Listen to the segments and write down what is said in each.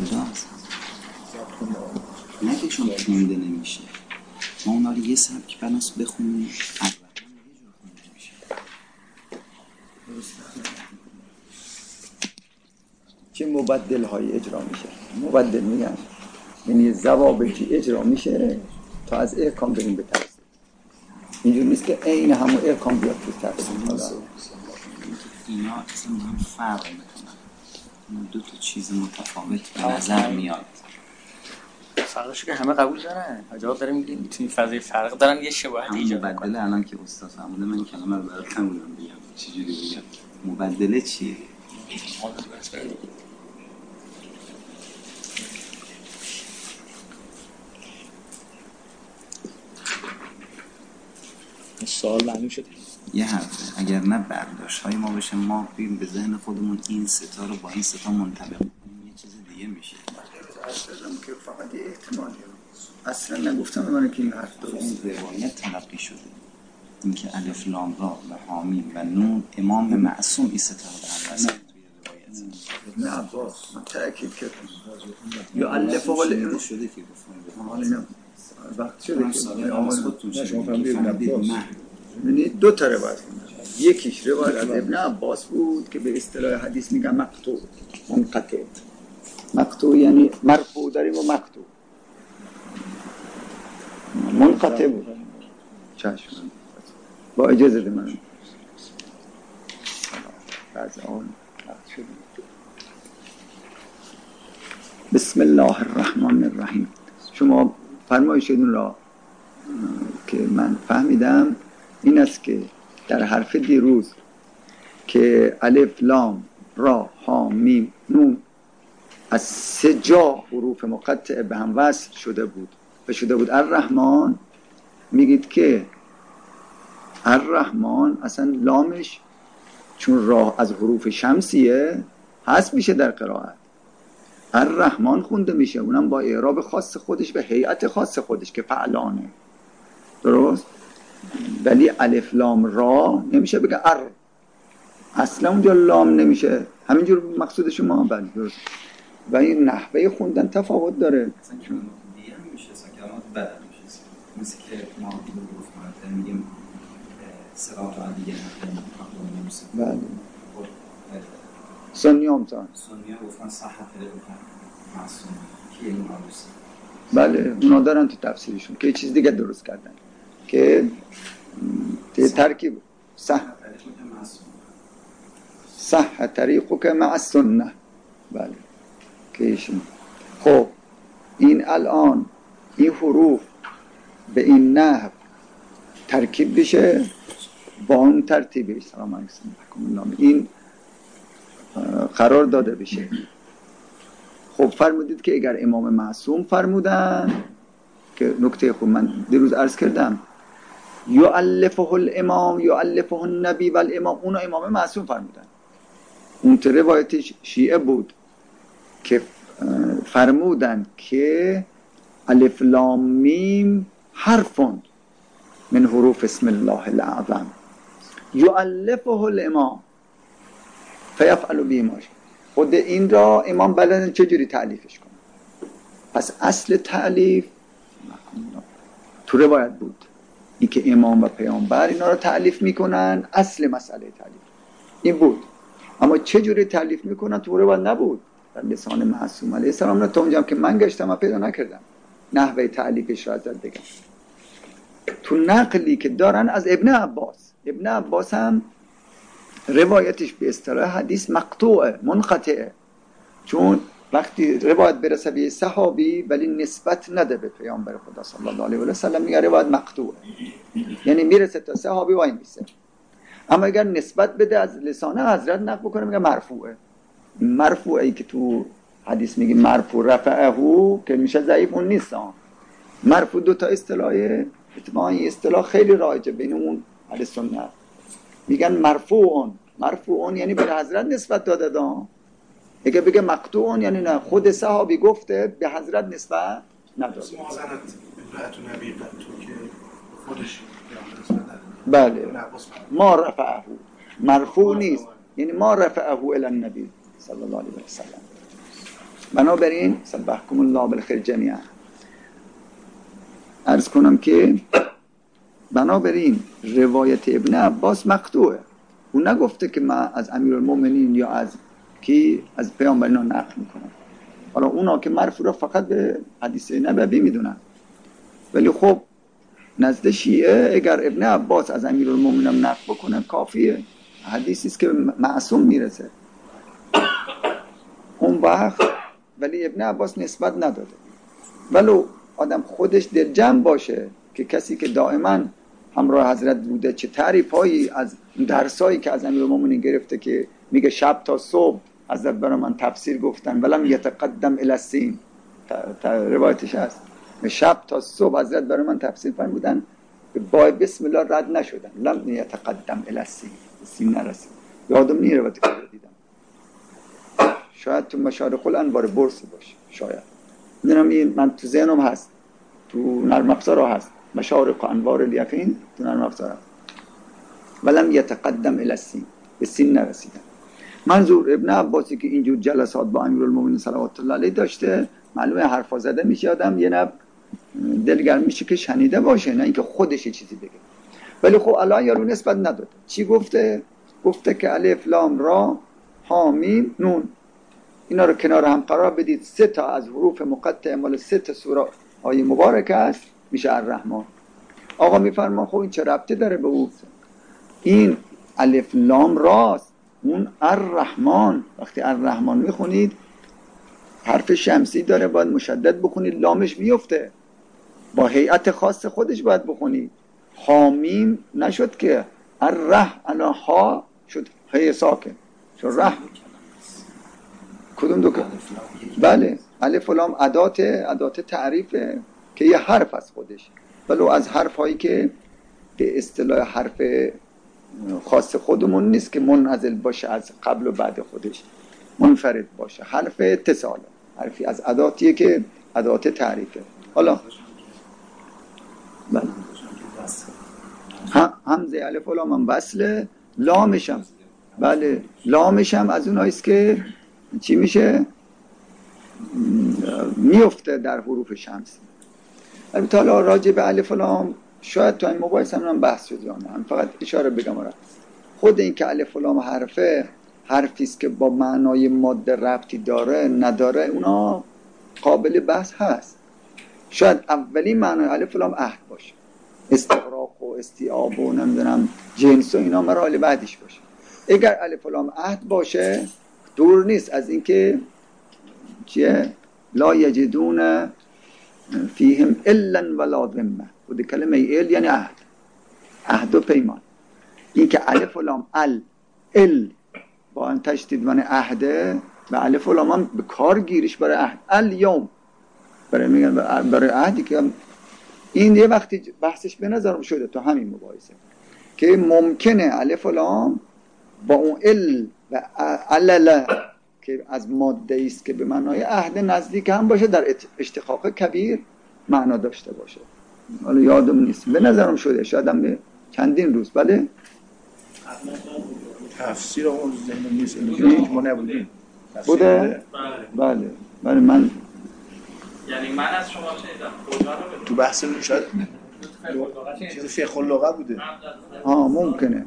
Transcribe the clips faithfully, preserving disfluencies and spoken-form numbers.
کجاست؟ نه که شما خونده نمیشه، ما اونا رو یه سبک بناس بخونیم البته یه جور خونده میشه. چه مبدل های اجرا میشه؟ مبدل میگن یعنی ضوابطی اجرا میشه تا از احکام بریم به تفسیر. اینجور نیست که عین همون احکام بیاد تو تفسیر. حالا اینا اصلا هم فرق میکنن، اینا دو تا چیز متفاوت به نظر میاد. فرقش که همه قبول دارن. جواب داره میگین توی فضای فرق دارن یه شباهت ایجاد میکنن. مبدله الان که استاد فرموده من کلمه رو برات نمونم بگم چجوری بگم. مبدله چیه؟ سوال معلوم شد. یه حرفه اگر نه برداشت های ما بشه ما بیم به ذهن خودمون این ستا رو با این ستا منطبق کنیم یه چیز دیگه میشه. اصلا که فقط یه احتمالی اصلا نگفتم به من که این حرف درست اون روایت تلقی شده اینکه الف لام را و حامیم و نون امام معصوم این ستا رو در نظر توی روایت. نه عباس من تأکید کردم یا الفه الامام شده که گفتم حالا نه وقت شده که آماز خودتون شده یعنی دو تا روایت یکیش روایت از ابن عباس بود که به اصطلاح حدیث میگن مقطوع منقطع. مقطوع یعنی مرفوع داریم و مقطوع. منقطع بود. چشم با اجازه ده من بعض آن وقت شده. بسم الله الرحمن الرحیم. شما فرمایشتون را که من فهمیدم این است که در حرف دیروز که الف لام را ها میم نون از سه جا حروف مقطع به هم وصل شده بود و شده بود الرحمن، میگید که الرحمن اصلا لامش چون راه از حروف شمسیه حذف میشه در قرائت، الرحمن خونده میشه، اونم با اعراب خاص خودش به هیئت خاص خودش که فعلانه. درست؟ ولی الف لام را نمیشه بگه ار، اصلا اونجا لام نمیشه. همینجور مقصود شما بله درست. و این نحوه خوندن تفاوت داره. اصلا که دیگه هم میشه کلمات بد میشه مثل که ما گفتیم میگیم صراط علیه بله سنی هم تان سنی هم گفتن صحت معصوم که این معروسی. بله اونا دارن تو تفسیرشون که چیز دیگه درست کردن که ترکیب صح صح طریقک مع السنه. بله که ایشون خب این الان این حروف به این نحو ترکیب بشه با اون ترتیبش سلام علیکم این قرار داده بشه. خب فرمودید که اگر امام معصوم فرمودن که نکته خوب من دیروز عرض کردم یؤلفه الامام یؤلفه النبی و الامام، اونو امام معصوم فرمودن. اون تو روایت شیعه بود که فرمودن که الف لام میم حرفون من حروف اسم الله الاعظم یؤلفه الامام فیفعل به ما. خود این را امام بلدن چجوری تعلیفش کنه. پس اصل تعلیف تو روایت بود این که امام و پیامبر اینا رو تعلیف میکنن، اصل مسئله تعلیف این بود. اما چجوری تعلیف میکنن تو روایت نبود. در لسان معصوم علیه السلام نه تا اونجا که من گشتم و پیدا نکردم نحوه تعلیفش را ازت بگم. تو نقلی که دارن از ابن عباس، ابن عباس هم روایتش به اصطلاح حدیث مقطوعه منقطعه، چون وقتی روایت برسه به صحابی ولی نسبت نده به پیامبر خدا صلی الله علیه و سلم میگه روایت مقطوعه، یعنی میرسه تا صحابی وای میسه. اما اگر نسبت بده از لسان حضرت نقل بکنه میگه مرفوعه. مرفوعی که تو حدیث میگه مرفوع رفعه که میشه ضعیف اون نیست. مرفوع دو تا اصطلاحه، اتفاقا این اصطلاح خیلی رایجه بین اون اهل سنت. میگن مرفوعون، مرفوعون یعنی به حضرت نسبت داده دام. اگه بگه مقطوعون یعنی نه خود صحابی گفته به حضرت نسبت نداده. بله ما رفعه مرفوع نیست، یعنی ما رفعه الی النبی صلی الله علیه و سلم. بنابراین سبحکم الله بالخیر جمیعا عرض کنم که بنابراین روایت ابن عباس مقطوعه. اون نگفته که من از امیرالمومنین یا از کی از پیامبرنا نقل میکنم. حالا اونا که مرفوع را فقط به حدیث نبوی میدونن، ولی خب نزد شیعه اگر ابن عباس از امیرالمومنین نقل بکنه کافیه، حدیثی است که معصوم میرسه اون وقت. ولی ابن عباس نسبت نداده، ولو آدم خودش در جمع باشه که کسی که دائما همراه حضرت بوده چه تعریفایی از درسایی که از امیرالمومنین گرفته که میگه شب تا صبح حضرت برای من تفسیر گفتن ولم یتقدم الی السین، روایتش هست شب تا صبح حضرت برای من تفسیر فرمودن با بسم الله رد نشدن، لم یتقدم الی السین، سین نرسید. یادم نیست روایت که دیدم، شاید تو مشارق الانوار برسی باشه، شاید میدونم این من تو ذهنم هست، تو نرم افزارها هست مشارق انوار الیقین تو نرم افزارها، ولم یتقدم الی السین، به سین نرسیدن. منظور ابن عباسی که اینجور جلسات با امیرالمومنین صلوات الله علیه داشته، معلومه حرفا زده میشه آدم یه نب دلگرم میشه که شنیده باشه، نه اینکه خودش چیزی بگه. ولی خب الان یارو نسبت نداده. چی گفته؟ گفته که الف لام را ها میم نون، اینا رو کنار هم قرار بدید، سه تا از حروف مقطع مال سه تا سوره های مبارک است، میشه الرحمن. آقا میفرما خب این چه ربطی داره به اون؟ این الف لام راست، اون الرحمن، وقتی الرحمن میخونید حرف شمسی داره باید مشدد بخونید، لامش میفته، با هیئت خاص خودش باید بخونید. حامیم نشد که الرح انا ها شد هی ساکن شد رح. کدوم دو که بله الف و لام ادات ادات تعریفه که یه حرف از خودش، ولو از حرف هایی که به اصطلاح حرف خاص خودمون نیست که منعزل باشه از قبل و بعد خودش، منفرد باشه، حرف اتصال، حرفی از اداتیه که ادات تعریفه. حالا بله همزه الف و لام هم وصله، لامش هم بله لامش هم از اوناییست که چی میشه میفته در حروف شمسی. البته حالا راجع به الف و لام شاید تو این مباحث هم بحث شد یا نه، فقط اشاره بگم آره. خود این که الف و لام حرفه حرفی است که با معنای ماده ربطی داره نداره، اونا قابل بحث هست. شاید اولی معنای الف و لام عهد باشه، استغراق و استیعاب و نمیدونم جنس و اینا مراحل بعدیش باشه. اگر الف و لام عهد باشه دور نیست از اینکه چیه لا یجدون فیهم الا ولا ذمه، خود کلمه ال یعنی عهد، عهد و پیمان. این که الف و لام ال ال با ان تشدید من عهده و الف و لام به کار گیریش برای عهد، الیوم برای میگن برای عهدی که این یه وقتی بحثش به نظرم شده تو همین مباحثه که ممکنه الف و لام با اون ال و علل که از ماده است که به معنای عهد نزدیک هم باشه در اشتقاق کبیر معنا داشته باشه. حالا یادم نیست، به نظرم شده، شاید هم به چندین روز. بله تفسیر اون ذهن نیست اینجوری ما نبودیم بوده. بله بله من یعنی من از شما شنیدم تو بحث رو شاید چیز فقه اللغه بوده. ها ممکنه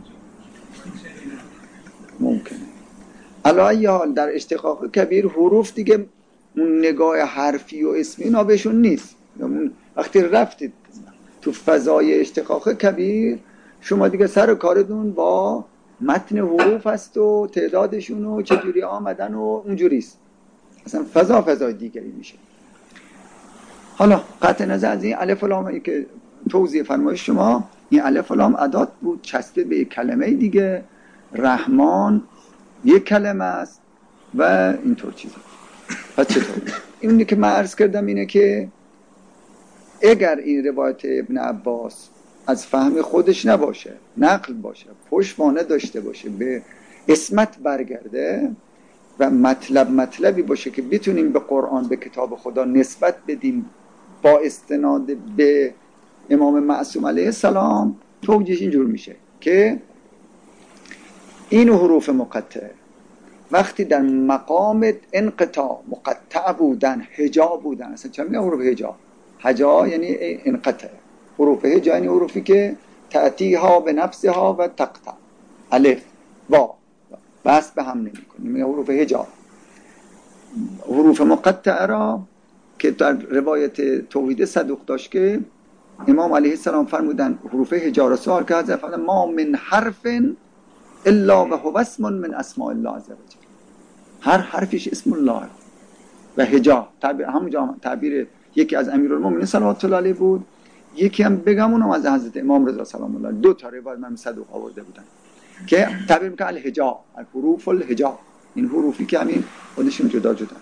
ممکنه علی حال در اشتقاق کبیر حروف دیگه اون نگاه حرفی و اسمی اینا بهشون نیست. وقتی رفتید تو فضای اشتقاق کبیر شما دیگه سر کارتون با متن حروف هست و تعدادشون و چجوری آمدن و اونجوریست، اصلا فضا فضای دیگری میشه. حالا قطع نظر از این الف و لام که توضیح فرمایش شما، این الف و لام ادات بود چسبه به یک کلمه دیگه، رحمان یک کلمه است و اینطور چیزا. پس چطور؟ اینی که من عرض کردم اینه که اگر این روایت ابن عباس از فهم خودش نباشه، نقل باشه، پشتوانه داشته باشه، به اسمت برگرده و مطلب مطلبی باشه که بتونیم به قرآن، به کتاب خدا نسبت بدیم با استناد به امام معصوم علیه السلام، توجیهش اینجور میشه که این حروف مقطعه وقتی در مقام انقطاع مقطع بودن، هجا بودن، اصلا چه میگن حروف هجا؟ هجا یعنی انقطع. حروف هجا یعنی حروفی که تأتیها به نفسها و تقطع، الف با بس به هم نمی کنی، میگن حروف هجا. حروف مقطع را که در روایت توحید صدوق داشت که امام علیه السلام فرمودن حروف هجا را سوال که حضرت فرمودن ما من حرف الا و هو اسم من اسماء الله عز وجل. هر حرفش اسم الله و هجا تعبیر همونجا تعبیر یکی از امیرالمومنین صلوات الله علیه بود، یکی هم بگم اونم از حضرت امام رضا سلام الله، دو تا روایت من صدوق آورده بودن که تعبیر میکنه الهجا، الحروف الهجا، این حروفی که همین خودشون جدا جدا.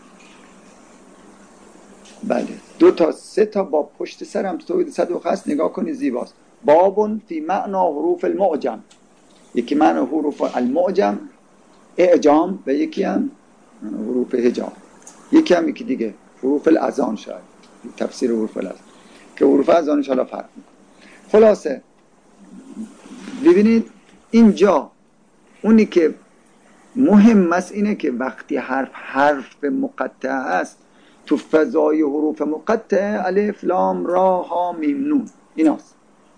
بله دو تا سه تا با پشت سر هم توحید صدوق هست، نگاه کنید زیباست. بابون فی معنا حروف المعجم، یکی معنی حروف المعجم اعجام و یکی هم حروف هجا، یکی هم یکی دیگه حروف الاذان، شاید تفسیر حروف الاذان که حروف اذانش حالا فرق میکنه. خلاصه ببینید اینجا اونی که مهم است اینه که وقتی حرف حرف مقطع است تو فضای حروف مقطع الف لام را ها میم نون ایناست،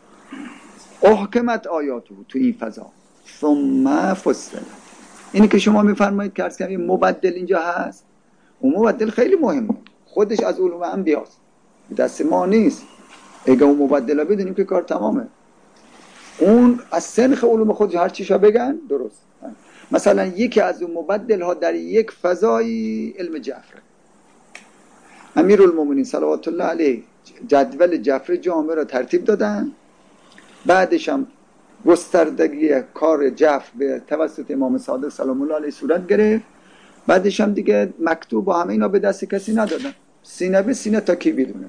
احکمت آیاته تو این فضا ثم فصلت. اینی که شما میفرمایید که عرض کردم مبدل اینجا هست، اون مبدل خیلی مهمه، خودش از علوم انبیاست، دست ما نیست. اگه اون مبدل ها بدونیم که کار تمامه. اون از سنخ علوم خودش هر چیشا بگن درست. مثلا یکی از اون مبدل ها در یک فضای علم جعفر، امیرالمومنین صلوات الله علیه جدول جعفر جامع را ترتیب دادن، بعدش هم گستردگی کار جعفر به توسط امام صادق سلام الله علیه صورت گرفت، بعدش هم دیگه مکتوب و همه اینا به دست کسی ندادن، سینه به سینه تا کی بدونه.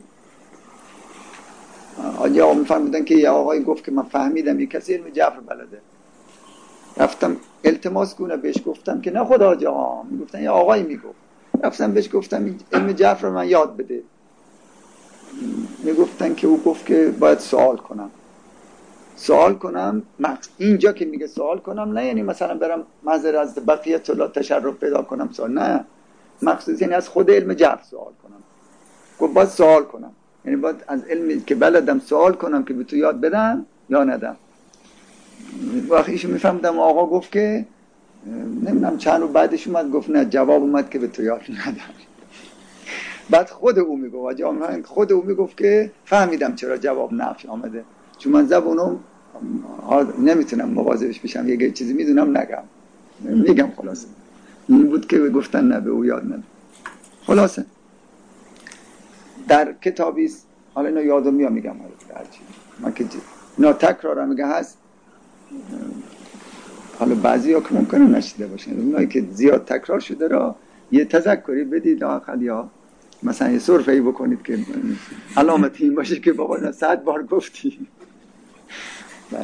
آجی آقا میفرمودن که یه آقای گفت که من فهمیدم یه کسی علم جعفر بلده، رفتم التماس کنه بهش گفتم که نه خدا آجی آقا، میگفتن یه آقایی میگفت، رفتم بهش گفتم علم جعفر من یاد بده، میگفتن که او گفت که باید سوال کنم. سوال کنم اینجا که میگه سوال کنم نه یعنی مثلا برم معذر از بقیت الله تشرف پیدا کنم سوال، نه مخصوص یعنی از خود علم جعفر سوال کنم. گفت باید سوال کنم، یعنی باید از علمی که بلدم سوال کنم که به تو یاد بدم یا ندم. وقتی ایشون میفهمدم آقا گفت که نمیدونم چند رو بعدش اومد گفت نه جواب اومد که به تو یاد ندم. بعد خود او میگفت خود او میگفت که فهمیدم چرا جواب نفی آمده، چون من زبونم نمیتونم مواظبش بشم، یه چیزی میدونم نگم میگم. خلاصه این بود که گفتن نه به او یاد ندم. خلاصه در کتابی حالا اینا یادم میام میگم، حالا هرچی من که اینا تکرارم میگه هست، حالا بعضی ها که ممکنه نشیده باشن، اونایی که زیاد تکرار شده را یه تذکری بدید آخر، یا مثلا یه سرفه‌ای بکنید که علامت این باشه که بابا صد بار گفتی. بله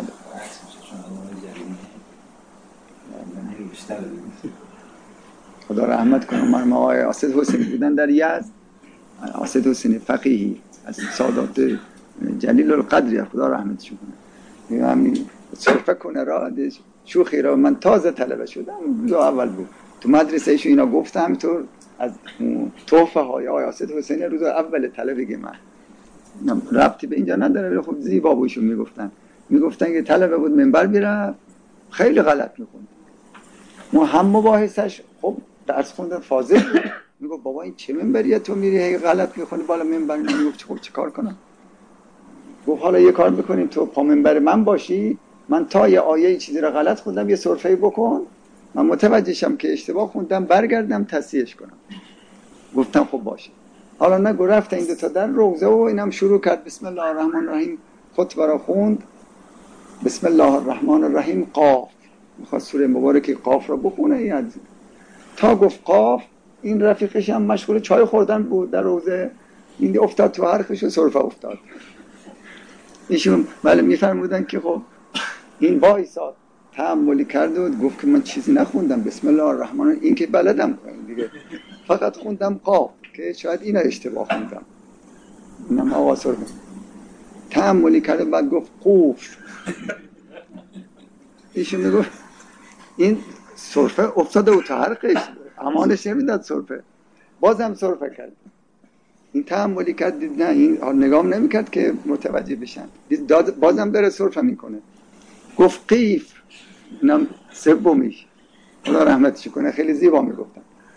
خدا رحمت کنه. من آقای اسد حسینی بودن در یزد، اسد حسینی فقیهی از سادات جلیل القدری، خدا رحمتش کنه، همین صرفه کنه را شوخی را من تازه طلبه شدم، روز اول بود تو مدرسه ایشو اینا گفتم همینطور از تحفه های آقای اسد حسینی روز اول طلبه من ربطی به اینجا نداره، ولی خب زیبا بوشون میگفتن میگفتن که طلبه بود منبر میرفت خیلی غلط میخوند، ما هم مباحثش خب درس خوندن فاضل بود، میگفت بابا این چه منبریه تو میری هی غلط میخونی بالا منبر، میگفت خب چه کار کنم؟ گفت حالا یه کار بکنیم تو پا منبر من باشی، من تا یه آیه چیزی را غلط خوندم یه سرفه‌ای بکن، من متوجه شم که اشتباه خوندم برگردم تصحیحش کنم. گفتم خب باشه. حالا نگو رفت این دو تا در روزه و اینم شروع کرد بسم الله الرحمن الرحیم خطبه را خوند، بسم الله الرحمن الرحیم قاف، میخواست سوره مبارکه قاف را بخونه یاد. تا گفت قاف این رفیقش هم مشغول چای خوردن بود در روزه، این افتاد تو حرفش و سرفه افتاد. ایشون ولی میفرمودن که خب این وایساد تأملی کرد و گفت که من چیزی نخوندم بسم الله الرحمن الرحیم، این که بلدم دیگه، فقط خوندم قاف که شاید اینا اشتباه خوندم. اینم آواز رو تأملی کرد بعد گفت قوف. ایشون میگفت این سرفه افتاده و تو حلقش امانش نمیداد سرفه، بازم سرفه کرد. این تحملی کرد، دید نه این نگام نمیکرد که متوجه بشن، دید بازم داره سرفه میکنه. گفت قیف، اینم سومیش، خدا رحمتش کنه، خیلی زیبا میگفتن.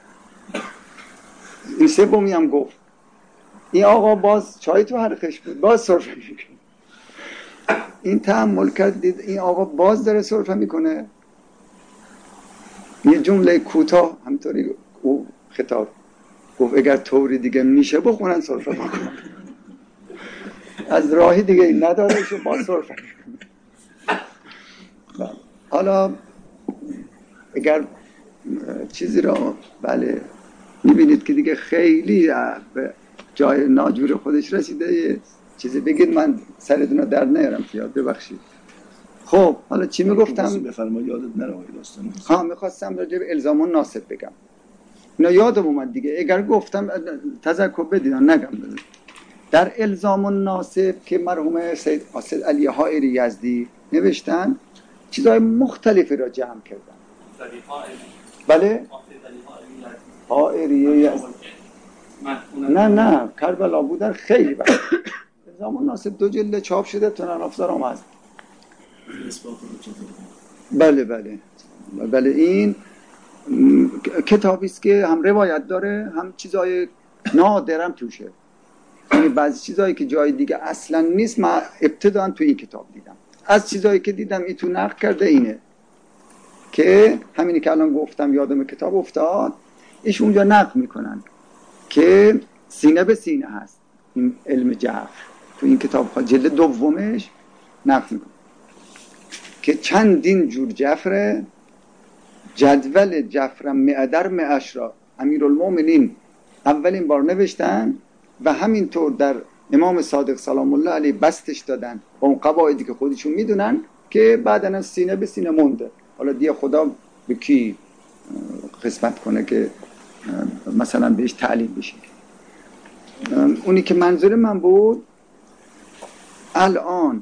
این سومی هم گفت. این آقا باز چای تو حلقش بود، باز سرفه میکنه. این تحمل کرد، دید این آقا باز داره سرفه میکنه. یه جمله کوتاه همطوری او خطاب گفت اگر طوری دیگه میشه بخونن سرفه بکنن، از راهی دیگه این نداره شو با سرفه. حالا اگر چیزی را بله میبینید که دیگه خیلی به جای ناجور خودش رسیده، چیزی بگید من سرتون رو در نیارم فیاد، ببخشید. خب حالا چی میگفتم؟ بفرما یادت نره آقای داستان. ها میخواستم راجع به الزام الناسب بگم، اینا یادم اومد دیگه، اگر گفتم تذکر بدید نگم. در الزام الناسب که مرحوم سید حاسد علی حائری یزدی نوشتن چیزهای مختلفی را جمع کردن. بله؟ حائری یزدی نه نه کربلا بودن خیلی بله. الزام الناسب دو جلد چاپ شده، تنان افزار هم هست. بله بله بله این کتابی است که هم روایت داره هم چیزای نادرم توشه، یعنی بعضی چیزایی که جای دیگه اصلا نیست من ابتداً تو این کتاب دیدم. از چیزایی که دیدم این تو نقل کرده اینه که همینی که الان گفتم یادم کتاب افتاد، ایش اونجا نقل میکنن که سینه به سینه هست این علم جعفر، تو این کتاب ها جلد دومش نقل میکنن که چندین جور جعفر، جدول جعفر معدر معش را امیرالمومنین اولین بار نوشتن و همینطور در امام صادق سلام الله علیه بستش دادن با اون قواعدی که خودشون میدونن که بعدن از سینه به سینه مونده. حالا دیگه خدا به کی قسمت کنه که مثلا بهش تعلیم بشه. اونی که منظور من بود الان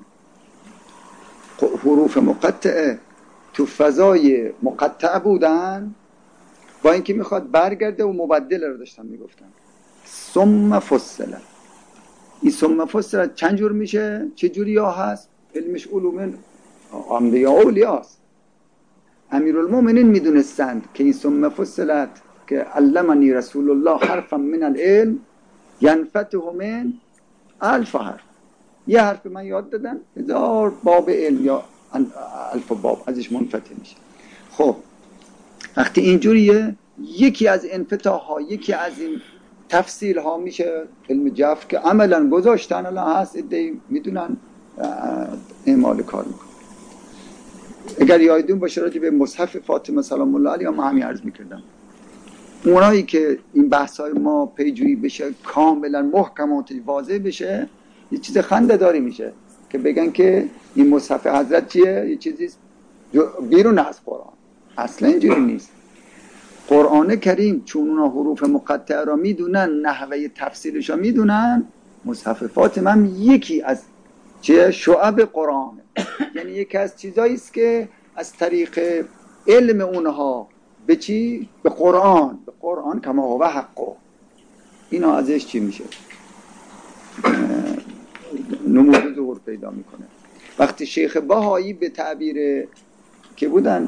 حروف مقطعه تو فضای مقطع بودن، با اینکه میخواد برگرده و مبدل رو داشتن میگفتن ثم فصلت. این ثم فصلت چند جور میشه؟ چه جوری ها هست؟ علمش علوم انبیاء و اولیاست. امیرالمومنین میدونستند که این ثم فصلت که علمنی رسول الله حرفا من العلم ینفتح من الف حرف، یه حرف من یاد دادن هزار باب علم یا الف باب ازش منفتح میشه. خب وقتی اینجوریه یکی از انفتاح ها یکی از این تفصیل ها میشه علم جعفر که عملا گذاشتن الان هست، ایده میدونن اعمال کار میکنن. اگر یادتون باشه راجع به مصحف فاطمه سلام الله علیها ما همین عرض میکردم، اونایی که این بحث های ما پیجویی بشه کاملا محکمات واضح بشه یه چیز خنده داری میشه که بگن که این مصحف حضرت چیه؟ یه چیزی بیرون از قرآن. اصلا اینجوری نیست. قرآن کریم چون اونا حروف مقطعه را میدونن، نحوه تفسیرش را میدونن، مصحف فاطمه هم یکی از چه شعب قرآن، یعنی یکی از چیزایی است که از طریق علم اونها به چی؟ به قرآن، به قرآن کما هو حقه، اینا ازش چی میشه؟ نمود ظهور پیدا میکنه. وقتی شیخ بهایی به تعبیر که بودن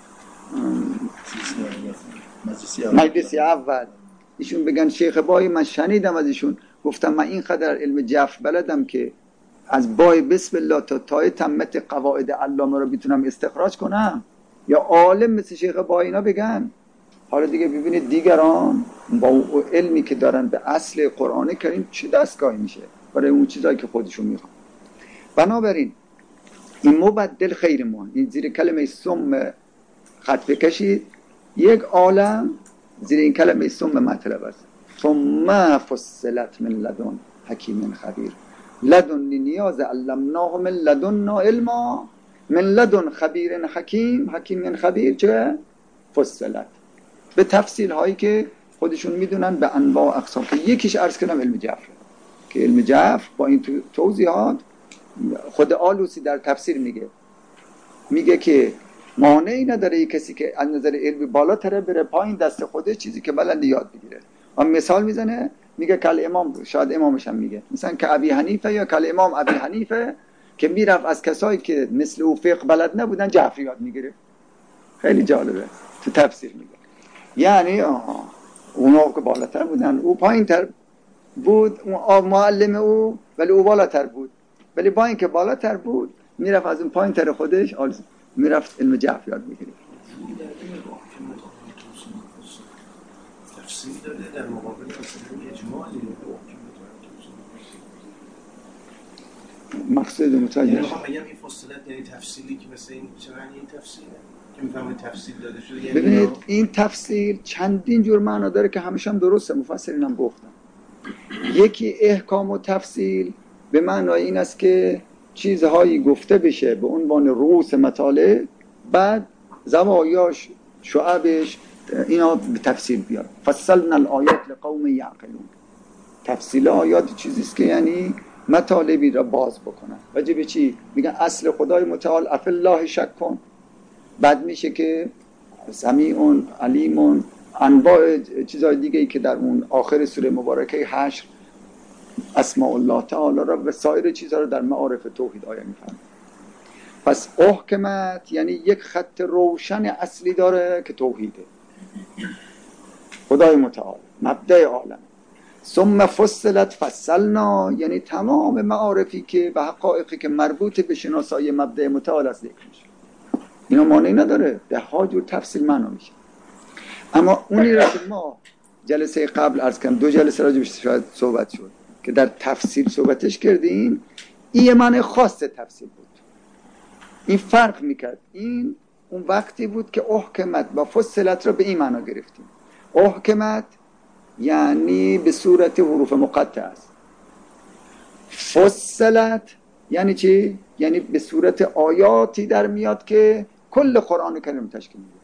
مجلسی اول ایشون بگن شیخ بهایی، من شنیدم از ایشون، گفتم من این قدر علم جعفر بلدم که از بای بسم الله تا تای تمت قواعد علامه رو بتونم استخراج کنم، یا عالم مثل شیخ بهایی اینا بگن. حالا دیگه ببینید دیگران با علمی که دارن به اصل قرآن کریم چه دستگاهی میشه برای اون چیزایی که خودشون میخوان. بنابراین این مبدل خیر مهم، این زیر کلمه ثم خط بکشید، یک عالم زیر این کلمه ثم مطلب است. ثم فصلت من لدن حکیم خبیر، لدن نیاز علمناه من لدن علما، من لدن خبیر حکیم، حکیم خبیر چه؟ فصلت به تفصیل هایی که خودشون میدونن به انواع اقسام. یکیش عرض کردم علم جعفر که علم جعفر با این توضیحات خود آلوسی در تفسیر میگه میگه که مانعی نداره یک کسی که از نظر علمی بالاتره بره پایین دست خودش چیزی که بلند یاد بگیره. اما مثال میزنه میگه کل امام، شاید امامش هم میگه مثلا که ابی حنیفه یا کل امام ابی حنیفه که میرفت از کسایی که مثل او فقه بلد نبودن جعفری یاد میگیره. خیلی جالبه تو تفسیر میگه یعنی آها اونا که بالاتر بودن او پایین تر بود، اون معلم او ولی او بالاتر بود، ولی با اینکه بالاتر بود میرفت از اون پایین تر خودش میرفت علم جعفری یاد میگیره. تفسیر داده در مقابل مثلا اجمالی مقصد متوجه یعنی میخوام بگم این فصلت یعنی تفصیلی که مثلا این چه معنی این تفصیله که میفهمه تفصیل داده شده یعنی ببینید این تفسیر چندین جور معنا داره که همش هم درسته، مفسرین هم گفتن. یکی احکام و تفصیل به معنای این است که چیزهایی گفته بشه به عنوان رؤوس مطالب، بعد زوایاش شعبش اینا به تفصیل بیاد. فصلنا الآیات لقوم یعقلون. تفصیل آیات چیزی است که یعنی مطالبی را باز بکنن. راجع به چی؟ میگن اصل خدای متعال اف الله شک کن، بعد میشه که سمیع علیم، انواع چیزهای دیگه ای که در اون آخر سوره مبارکه حشر اسماء الله تعالی را و سایر چیزها را در معارف توحید آیه میفهمن. پس احکمت یعنی یک خط روشن اصلی داره که توحیده، خدای متعال مبدأ عالم. ثم فصلت فصلنا یعنی تمام معارفی که و حقایقی که مربوط به شناسایی مبدأ متعال است ذکر میشه. اینا معنی نداره، ده ها جور تفصیل معنا میشه. اما اونی را که ما جلسه قبل عرض کردم، دو جلسه راجعش شاید صحبت شد که در تفصیل صحبتش کردیم، این معنی خاص تفصیل بود. این فرق میکرد. این اون وقتی بود که احکمت و فصلت را به این معنا گرفتیم. احکمت یعنی به صورت حروف مقطع است. فصلت یعنی چی؟ یعنی به صورت آیاتی در میاد که کل قرآن کریم تشکیل میده.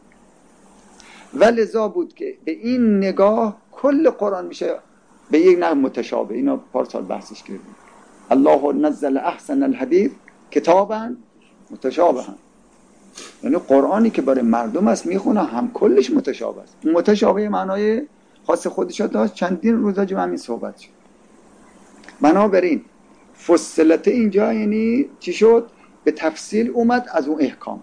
ولذا بود که به این نگاه کل قرآن میشه به یک نحو متشابه. اینا پارسال بحثش کردیم. الله نزل احسن الحدیث کتابا متشابه، یعنی قرآنی که برای مردم است میخونه هم کلش متشابه است. متشابه معنای خاص خودش داشت. چندین روز راجع به همین صحبت شد. بنابراین فصلت اینجا یعنی چی شد؟ به تفصیل اومد از اون احکام.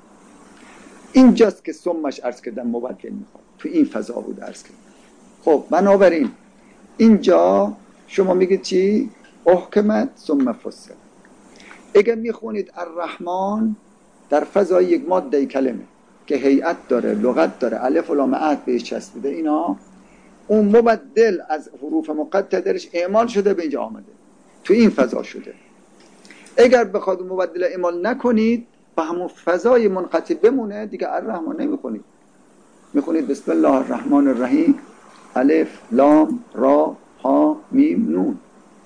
اینجاست که ثمش عرض کردم مبدل میخواد، تو این فضا بود عرض کردم. خب بنابراین اینجا شما میگید چی؟ احکمت ثم فصل. اگر میخونید الرحمن در فضای یک ماده کلمه که هیئت داره، لغت داره، الف و لام عهد بهش چسبیده، اینا اون مبدل از حروف مقطع درش اعمال شده به اینجا آمده، تو این فضا شده. اگر بخواد مبدل اعمال نکنید به همون فضای منقطع بمونه، دیگه الرحمن نمیخونید، میخونید بسم الله الرحمن الرحیم الف لام را ها میم نون.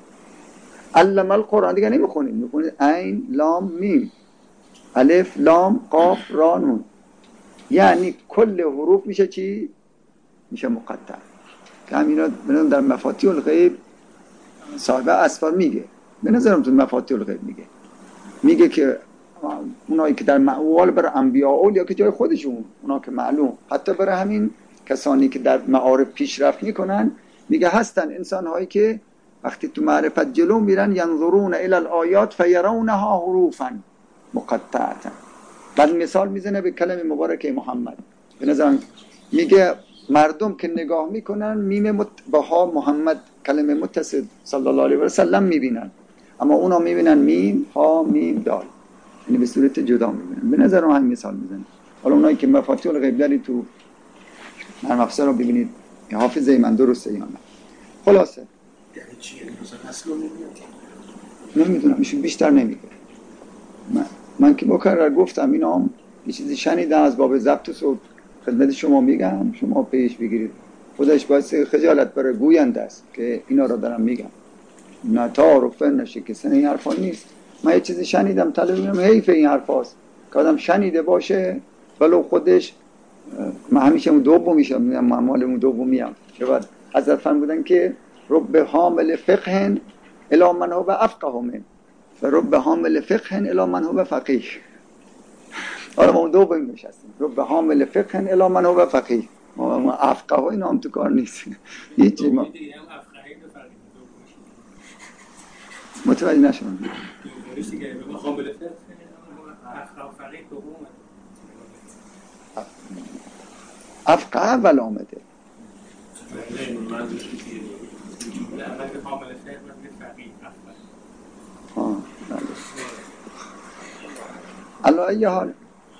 علم القرآن دیگه نمیخونید، میخونید عین لام میم الف لام قاف را نون. یعنی کل حروف میشه چی؟ میشه مقطع. که همینا بنظرم در مفاتیح الغیب صاحب اسفار میگه، به نظرم تو مفاتیح الغیب میگه میگه که اونایی که در معوال برای انبیاء اولیا که جای خودشون، اونا که معلوم، حتی برای همین کسانی که در معارف پیشرفت میکنن، میگه هستن انسان هایی که وقتی تو معرفت جلو میرن ینظرون الی الآیات فیرونها حروفا مقطعه. بعد مثال میزنه به کلمه مبارکه محمد. به نظرم میگه مردم که نگاه میکنن میم مت... بها محمد کلمه متصل صلی الله علیه و سلم میبینن، اما اونا میبینن میم ها میم دال، یعنی به صورت جدا میبینن. به نظرم همین مثال میزنه. حالا اونایی که مفاتیح الغیب داری تو نرم افزار رو ببینید حافظه من درسته یا نه. خلاصه یعنی چی؟ یعنی مثلا اصلا نمیدونم، میشه بیشتر نمیگه. من, من که مکرر گفتم اینا یه چیزی شنیدم از باب ضبط و صوت خدمت شما میگم، شما پیش بگیرید. خودش باعث خجالت برای گوینده است که اینا رو دارم میگم، نه تعارف نشه که سن این حرفا نیست. من یه چیزی شنیدم طلب میگم حیف این حرفاست که آدم شنیده باشه ولو خودش. من همیشه اون دوم میشم، میگم معمول اون دومی ام که بعد حضرت فرمودن که رب حامل فقه الی من هو افقه من و رب حامل فقه الی من هو فقیه. حالا ما اون دو بایم نشستیم رو به حامل فقه الی من هو فقیه، ما, ما افقه های نام تو کار نیست هیچی. ما متوجه نشدم افقه اول آمده علی حال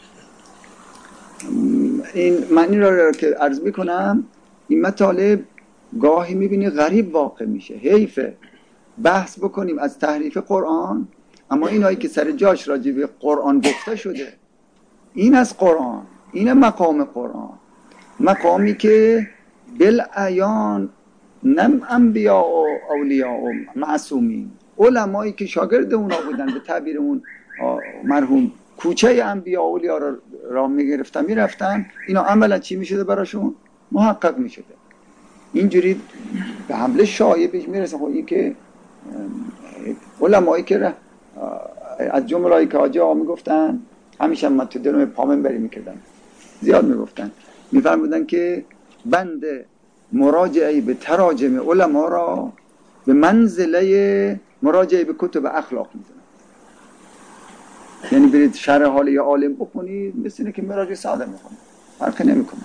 این معنی را که عرض میکنم، این مطالب گاهی میبینی غریب واقع میشه، حیفه بحث بکنیم از تحریف قرآن، اما اینایی که سر جاش راجع به قرآن گفته شده، این از قرآن، این مقام قرآن، مقامی که بالعیان نم انبیاء و اولیاء و معصومین، علمایی که شاگرد اونا بودن، به تعبیر اون مرحوم کوچه انبیاء و اولیاء را, را میگرفتن میرفتن، اینا عملا چی میشده براشون؟ محقق میشده. اینجوری به حمله شایعه پیش میرسه. خب این که علمایی که از جمله‌ای که آجا ها میگفتن، همیشه من تو دلم پامن بری میکردن، زیاد میگفتن، میفرمودن که بند مراجعه به تراجم علما را به منزله مراجعه به کتب اخلاق میزنن. یعنی برید شرح حال یا عالم بخونید مثل اینه که مراجعه ساده میخونید، فرقی نمیکنه.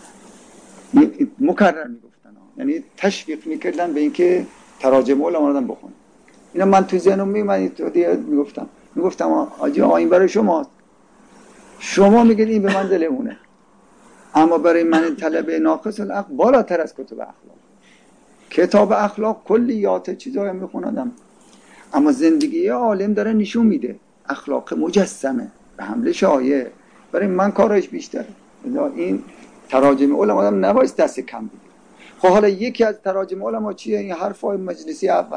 مکرر میگفتن، یعنی تشویق میکردن به اینکه تراجم علما را بخونید. اینا من تو ذهنم میمونید تو دیگه میگفتم میگفتم آجا آین برای شما، شما میگید این به منزله اونه، اما برای من طلبه ناقص العقل بالاتر از کتب اخلاق. کتاب اخلاق کلیات چیزایی هم میخوندم، اما زندگی عالم داره نشون میده اخلاق مجسمه به حمله شایعه، برای من کارش بیشتره. این تراجم علما هم نباید دست کم بگیره. خب حالا یکی از تراجم علما چیه؟ این حرفای مجلسی اول.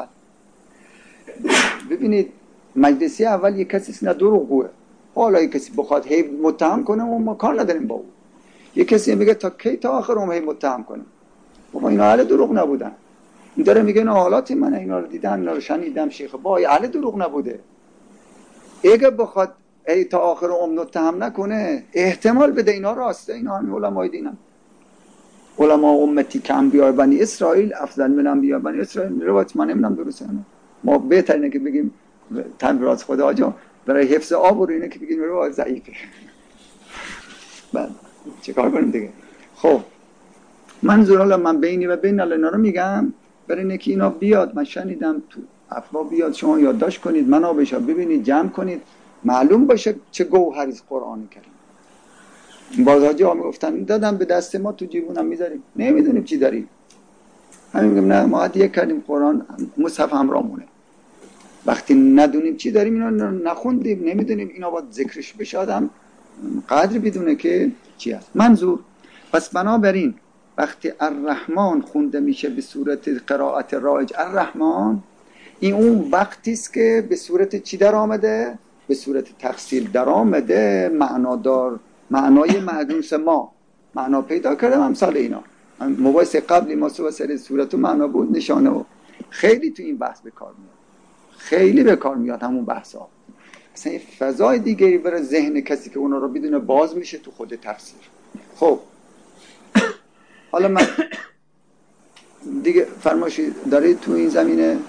ببینید مجلسی اول یک کسی نه دروغگوه، حالا یک کسی بخواد هی متهم کنه و ما کار نداریم با اون. یک کسی میگه تا کی تا آخر هم هی متهم کنه، بابا اینا اهل دروغ نبودن. این داره میگه نه حالاتی من اینا رو دیدم، اینا رو شنیدم، شیخ با اهل دروغ نبوده. اگه بخواد ای تا آخر عمر متهم نکنه، احتمال بده اینا راسته، اینا هم علمای دینن. علما امتی که انبیاء بنی اسرائیل افضل من انبیاء بنی اسرائیل، روایت من نمیدونم درسته نه، ما بهترینه که بگیم تنبیهات خدا جا برای حفظ آب رو اینه که بگیم روایت ضعیفه. بعد چه کار کنیم دیگه؟ خب منظور حالا من بینی و بین اینا رو میگم برای اینه که اینا بیاد، من شنیدم تو افوا بیاد، شما یادداشت کنید، منابعش رو ببینید، جمع کنید، معلوم باشه چه گوهری از قرآن کریم. بازاجی ها میگفتن دادم به دست ما تو جیبونم میذاریم، نمیدونیم چی داریم. همین میگم نه، ما هدیه کردیم قرآن، مصحف همراهمونه. وقتی ندونیم چی داریم، اینا نخوندیم، نمیدونیم، اینا باید ذکرش بشه، آدم قدر بدونه که چی هست. منظور پس بنابراین وقتی الرحمن خونده میشه به صورت قرائت رایج الرحمن، این اون وقتی است که به صورت چی در آمده؟ به صورت تفصیل در آمده، معنادار، معنای معدوس ما معنا پیدا کردم. امثال اینا مباحث قبلی ما سو سر صورت و معنا بود، نشانه و خیلی تو این بحث به کار میاد، خیلی به کار میاد همون بحثا. اصلا این فضای دیگری برای ذهن کسی که اونا رو بدونه باز میشه تو خود تفسیر. خب حالا من دیگه فرمایشی دارید تو این زمینه؟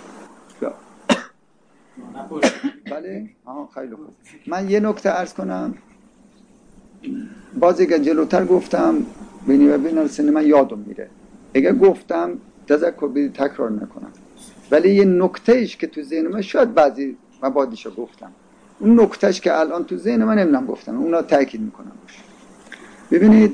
بله؟ آها خیلی خوب. من یه نکته عرض کنم، باز اگه جلوتر گفتم بینی و بین سن من یادم میره، اگه گفتم تذکر بدید تکرار نکنم، ولی یه نکتهش که تو ذهن من شاید بعضی مبادیشو گفتم، اون نکتهش که الان تو ذهن من نمیدونم گفتم، اونا تاکید میکنم. ببینید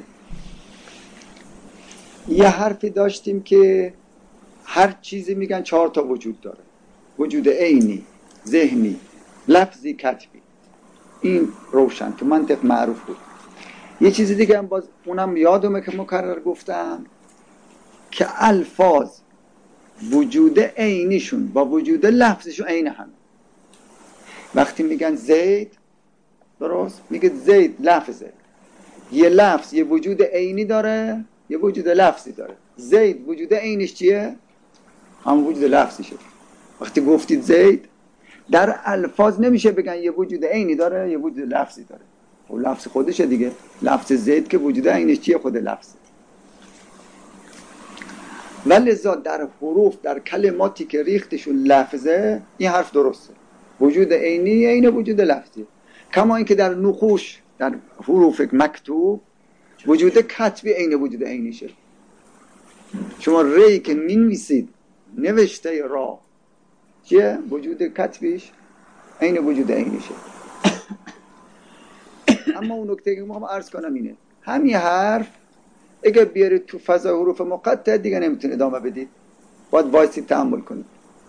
یه حرفی داشتیم که هر چیزی میگن چهار تا وجود داره، وجود عینی، ذهنی، لفظی، کتبی. این روشن تو منطق معروف بود. یه چیز دیگه هم باز اونم یادمه که مکرر گفتم که الفاظ وجود عینیشون با وجود لفظشون عین هم. وقتی میگن زید، درست میگه زید لفظه، یه لفظ یه وجود عینی داره، یه وجود لفظی داره. زید وجود عینیش چیه؟ هم وجود لفظیشه. وقتی گفتید زید در الفاظ نمیشه بگن یه وجود عینی داره یه وجود لفظی داره، خب لفظ خودشه دیگه. لفظ زید که وجود عینش چیه؟ خود لفظ. ولذا در حروف، در کلماتی که ریختشون لفظه، این حرف درسته، وجود عینی عین وجود لفظی. کما اینکه در نقوش، در حروف مکتوب وجود کتبی عین وجود عینیشه. شما ری که می‌نویسید نوشته را چیه؟ وجود کتبیش عین وجود عینیشه. اما اون نکته که ما عرض کنم اینه، همین حرف اگه بیارید تو فضا حروف مقطع دیگه نمیتونه ادامه بدید، باید وایسید تحمل کنید.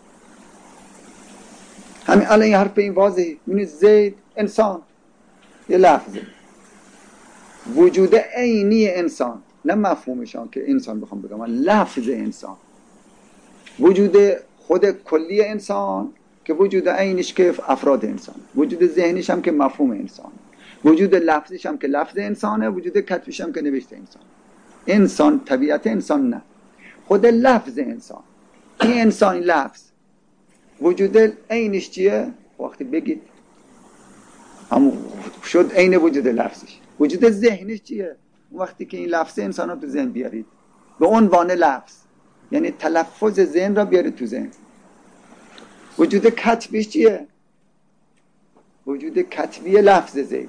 همین الان این حرف به این واضحه، می‌بینید زید انسان یه لفظه، وجود عینی انسان، نه مفهومشان که انسان بخوام بگم، لفظ انسان، وجود خود کلی انسان که وجود عینش که افراد انسان، وجود ذهنش هم که مفهوم انسان، وجود لفظش هم که لفظ انسانه، وجود کتبش هم که نوشته انسان. انسان طبیعت انسان نه، خود لفظ انسان. این انسان لفظ وجود عینش چیه؟ وقتی بگید همون شد عین وجود لفظش. وجود ذهنش چیه؟ وقتی که این لفظ انسان رو تو ذهن بیارید به عنوان لفظ، یعنی تلفظ ذهن را بیارید تو ذهن. وجود کتبش چیه؟ وجود کتبی لفظ زید.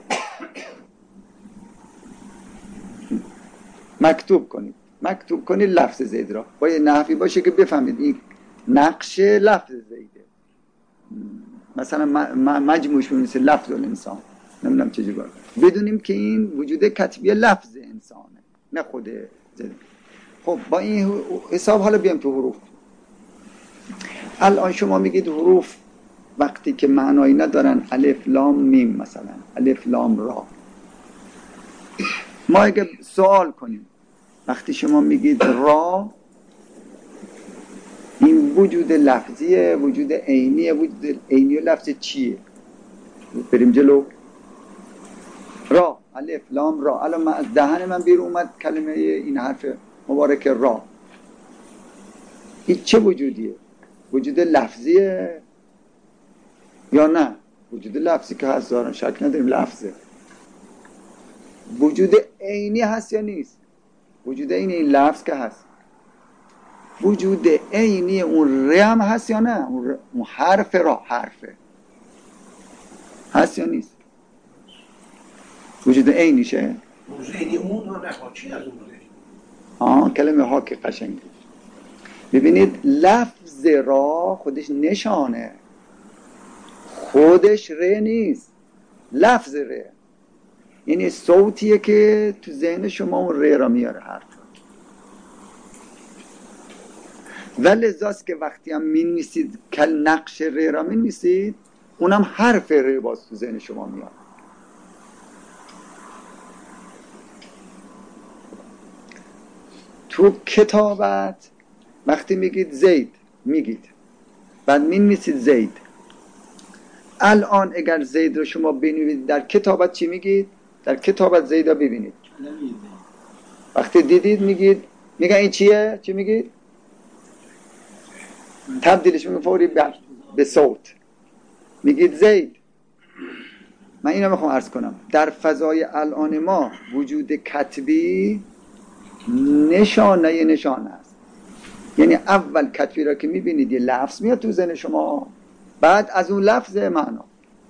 مکتوب کنید، مکتوب کنید لفظ زید را با یه نحوی باشه که بفهمید این نقش لفظ زیده. مثلا مجموعش بنویسه لفظ الانسان، نمیدونم چجوری باید بدونیم که این وجود کتبی لفظ انسانه نه خود زید. خب با این حساب حالا بیام تو حروف. الان شما میگید حروف وقتی که معنایی ندارن، الف لام میم مثلا، الف لام را، ما اگه سوال کنیم وقتی شما میگید را، این وجود لفظیه، وجود عینیه، وجود عینی و لفظ چیه؟ بریم جلو. را، الف لام را. الان من از دهن من بیرون اومد کلمه این حرف مبارک را، این چه وجودیه؟ وجود لفظیه یا نه؟ وجود لفظی که هست، دارن شک نداریم لفظه. وجود عینی هست یا نیست؟ وجود عینی این لفظ که هست. وجود عینی اون ر هم هست یا نه؟ اون حرف را، حرفه هست یا نیست؟ وجود عینیشه. وجود عینی اون ها نه، چی از اون بوده؟ آه کلمه ها که قشنگه. ببینید لفظ را خودش نشانه، خودش ر نیست، لفظ ر، یعنی صوتیه که تو ذهن شما اون ر را میاره حرف. ولذاست که وقتی هم می نویسید کل نقش ر را می نویسید، اونم حرف ر باز تو ذهن شما میاد. تو کتابت وقتی میگید زید میگید، بعد می نویسید زید. الان اگر زید رو شما بنویسید در کتابت چی میگید؟ در کتابت زید رو ببینید، وقتی دیدید میگید، میگن این چیه؟ چی میگید؟ تبدیلش میگن فوری به صوت، میگید زید. من اینو میخوام عرض کنم، در فضای الان ما وجود کتبی نشانه نشانه است. یعنی اول کتبی را که میبینید یه لفظ میاد تو ذهن شما، بعد از اون لفظ معنا.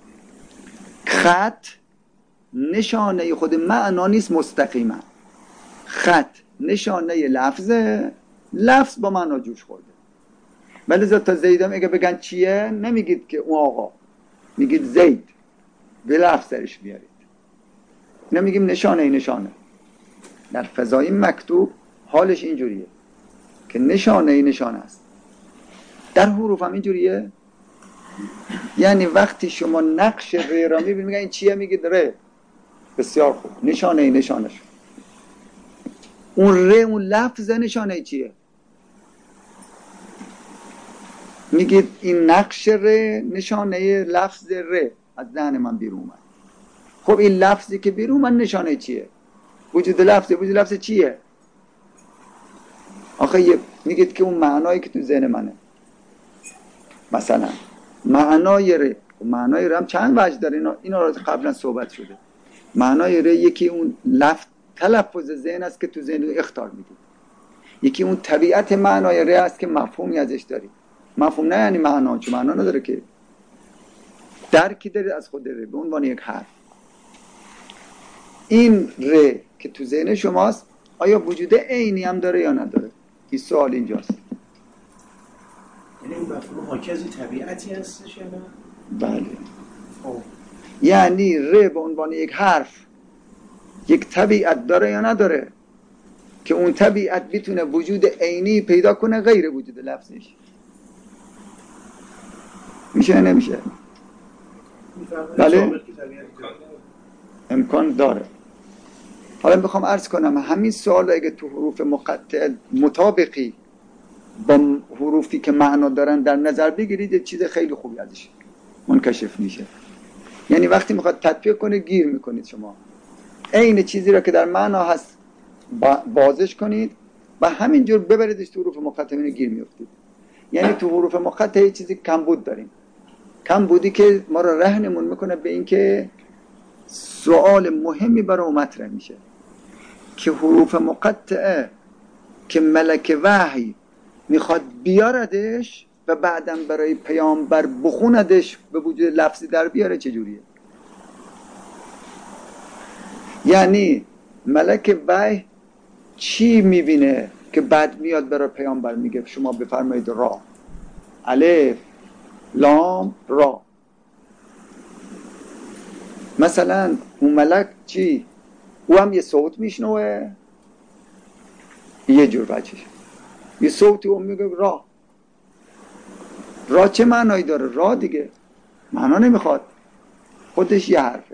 خط نشانه خود معنا نیست مستقیما، خط نشانه لفظه، لفظ با معنا جوش خورده. ولی تا زیدم اگه بگن چیه، نمیگید که اون آقا، میگید زید، به لفظ درش بیارید، نمیگیم نشانه نشانه. در فضای مکتوب حالش اینجوریه که نشانه نشانه است. در حروف هم اینجوریه، یعنی وقتی شما نقش ر را میبینید میگن این چیه، میگید ر. بسیار خوب، نشانه نشانه شد. اون ر، اون لفظ نشانه چیه؟ میگید این نقش ر نشانه لفظ ر از دهن من بیرون اومد. خب این لفظی که بیرون من نشانه چیه؟ وجود لفظه. وجود لفظ چیه؟ آخه یه میگید که اون معنایی که تو ذهن منه، مثلا معنای ر، معنای ر هم چند وجه داره، اینا, اینا رو قبلا صحبت شده. معنای ر یکی اون لفظ تلفظ ذهن است که تو ذهن اخطار میدید، یکی اون طبیعت معنای ر است که مفهومی ازش داری. مفهوم نه یعنی معنا، چون معنا نداره که، درکی داره از خود ر به عنوان یک حرف. این ر که تو ذهن شماست آیا وجود عینی هم داره یا نداره؟ این سوال اینجاست. یعنی اون مفهوم حاکی از طبیعتی هستش یا نه؟ بله. خب یعنی ر به عنوان یک حرف یک طبیعت داره یا نداره که اون طبیعت بتونه وجود عینی پیدا کنه غیر وجود لفظش؟ میشه نمیشه؟ بله امکان داره. حالا میخوام عرض کنم همین سوال اگه تو حروف مقطع مطابقی با حروفی که معنا دارن در نظر بگیرید چیز خیلی خوبی ازش منکشف میشه. یعنی وقتی میخواد تطبیق کنه گیر میکنید شما، عین چیزی را که در معنا هست بازش کنید و همینجور ببریدش تو حروف مقطعه گیر میفتید. یعنی تو حروف مقطعه چیزی کمبود داریم، کمبودی که ما را رهنمون میکنه به این که سوال مهمی برای مطرح میشه که حروف مقطعه که ملک وحی میخواد بیاردش و بعدم برای پیامبر بخوندش به وجود لفظی در بیاره چجوریه؟ یعنی ملک وحی چی میبینه که بعد میاد برای پیامبر میگه شما بفرمایید را، الف لام را. مثلا اون ملک چی؟ او هم یه صوت میشنوه، یه جور بچهش یه صوتی اون میگه را. را چه معنایی داره؟ را دیگه معنا نمیخواد، خودش یه حرفه.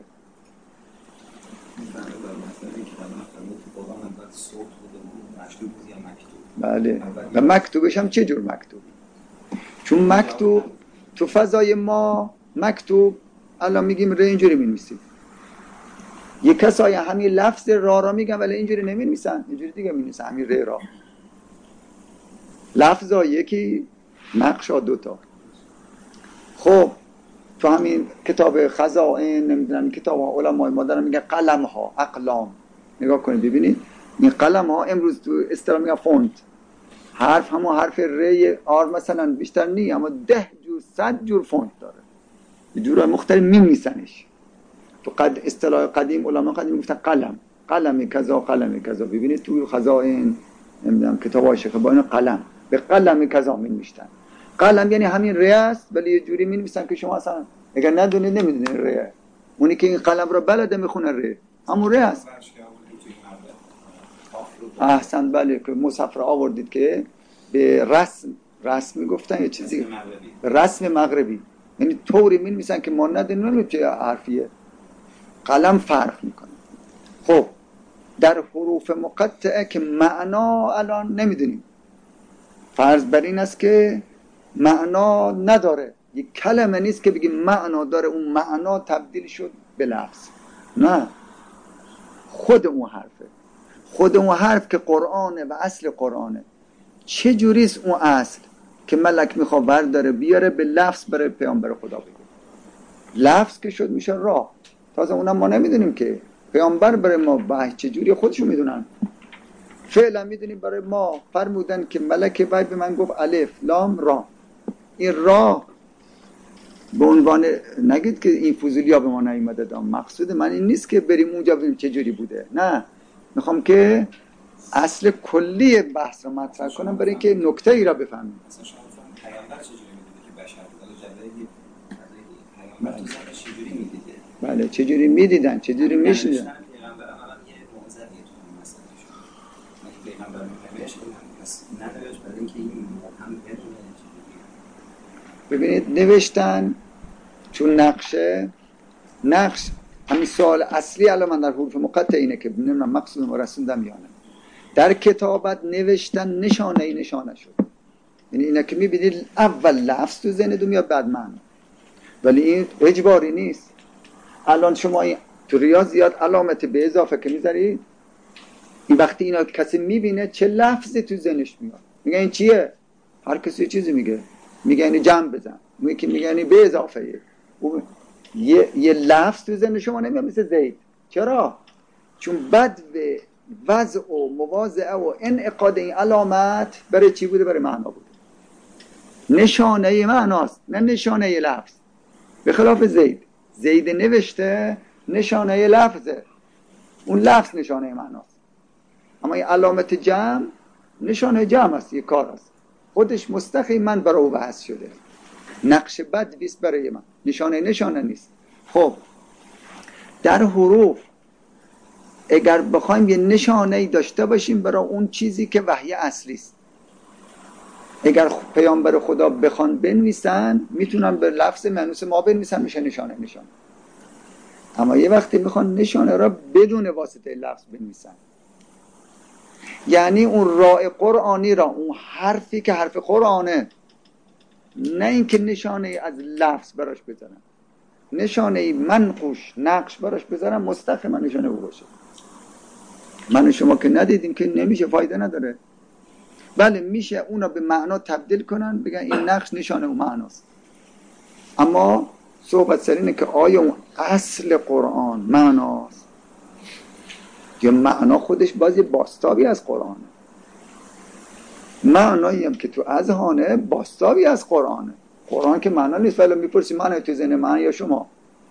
بله و مکتوبش هم چه جور مکتوبی؟ چون مکتوب تو فضای ما مکتوب الان میگیم ر اینجوری می‌نویسیم، یک کسای همین لفظ را را میگن ولی اینجوری نمی‌نویسن، اینجوری دیگه می‌نویسن همین ر را. لفظا یکی نقشا دوتا. خب تو همین کتاب خزائن نمیدونم کتاب علمای ما دارن میگن قلم ها اقلام، نگاه کنید ببینید این قلم ها امروز تو اصطلاح میگن فونت، حرف همون حرف ر آر مثلا بیشتر نی اما ده جور صد جور فونت داره، یه جورای مختلف می‌نویسنش. تو قد اصطلاح قدیم علما قدیم گفتن قلم، قلم کذا قلم کذا. ببینید تو خزائن نمیدونم کتابای شیخ با این قلم به قلم کذا می‌نوشتن. قلم یعنی همین ر است ولی یه جوری می‌نویسن که شما اصلا اگر ندونید نمیدونید ر. اونی که این قلم رو بلده میخونه ر، همون ر است. احسن بله که مصحف را آوردید که به رسم رسم میگفتن یه چیزی رسم مغربی، یعنی طوری می‌نویسن که ما ندونیم چه حرفیه. قلم فرق میکنه. خب در حروف مقطعه که معنا الان نمیدونیم، فرض بر این است که معنا نداره، یک کلمه نیست که بگیم معنا داره، اون معنا تبدیل شد به لفظ، نه، خود اون حرفه، خود اون حرف که قرآنه و اصل قرآنه. چه جوریست اون اصل که ملک میخواد برداره بیاره به لفظ برای پیامبر خدا بگه؟ لفظ که شد میشه راه. تازه اونم ما نمیدونیم که پیامبر برای ما وحی چجوری خودشون میدونن. فعلا میدونیم برای ما فرمودن که ملک وحی به من گفت الف لام را. این را به عنوان نگید که این فضولیا به ما نیومده دام، مقصود من این نیست که بریم اونجا ببینیم چجوری بوده، نه، میخوام که اصل کلی بحث رو مطرح کنم برای اینکه نکته ای را بفهمیم. مثلا شما فهم پیامبر چجوری میدیده که بشر بود؟ پیامبر تو زمان چجوری میدیده؟ بله چجوری میدیدن، چجوری میشنیدن. پیغمبر الان یه معجزه‌ای تو مثلا شما اگه پیغمبر میفهمیش پس نداشت برای اینکه این هم بدونه چجوری. ببینید نوشتن چون نقشه نقش همین سوال اصلی الان من در حروف مقطع اینه که نمیدونم مقصود ما رسوندم یا نه. در کتابت نوشتن نشانه ای نشانه شد، یعنی اینا که میبینید اول لفظ تو ذهنتون میاد بعد معنی، ولی این اجباری نیست. الان شما این تو ریاضیات علامت به اضافه که میذارید، این وقتی اینا کسی میبینه چه لفظی تو ذهنش میاد، میگه این چیه؟ هر کسی چیزی میگه، میگه اینو جمع بزن، میگه میگه این به اضافه یه یه, یه لفظ تو ذهن شما نمیاد مثل زید. چرا؟ چون بد و وضع و مواضعه و انعقاد این علامت برای چی بوده؟ برای معنا بوده. نشانه معناست نه نشانه لفظ. به خلاف زید، زید نوشته نشانه لفظه، اون لفظ نشانه معناست. اما این علامت جمع نشانه جمع است، یک کار است خودش مستقیما برای او بحث شده. نقش بد بیست برای من، نشانه نشانه نیست. خب در حروف اگر بخوایم یه نشانه داشته باشیم برای اون چیزی که وحی اصلی است، اگر پیامبر خدا بخوان بنویسن میتونن به لفظ مانوس ما بنویسن، میشه نشانه نشانه. اما یه وقتی میخوان نشانه را بدون واسطه لفظ بنویسن، یعنی اون راء قرآنی را، اون حرفی که حرف قرآنه، نه اینکه نشانه از لفظ براش بزنن، نشانه منقوش نقش براش بزنن مستقیما نشانه او باشه. من و شما که ندیدیم که نمیشه، فایده نداره. بله میشه اونا به معنا تبدیل کنن، بگن این نقش نشانه و معناست. اما صحبت سر اینه که آیا اون اصل قرآن معناست یا معنا خودش بازی باستابی از قرآنه؟ معنایی هم که تو اذهانه باستابی از قرآنه. قرآن که معنا نیست، ولی میپرسی معنی تو ذهن من یا شما؟